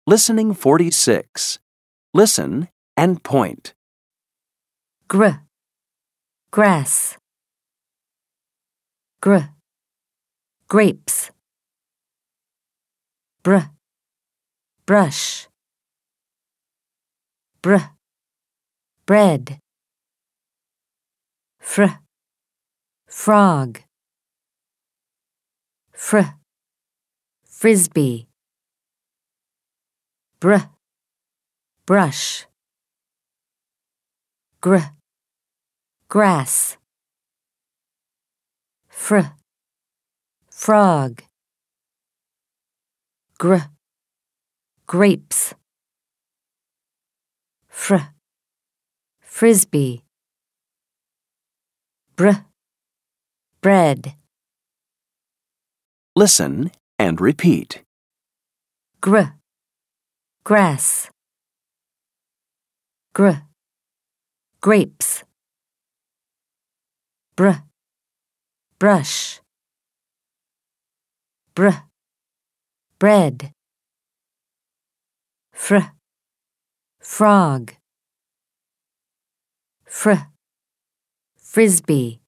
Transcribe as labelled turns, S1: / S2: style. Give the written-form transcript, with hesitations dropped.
S1: Listening 46. Listen and point.
S2: Gr, grass. Gr, grapes. Br, brush. Br, bread. Fr, frog. Fr, frisbee. Br, brush. Gr, grass. Fr, frog. Gr, grapes. Fr, frisbee. Br, bread.
S1: Listen and repeat.
S2: Gr, grass. Gr, grapes. Br, brush. Br, bread. Fr, frog. Fr, frisbee.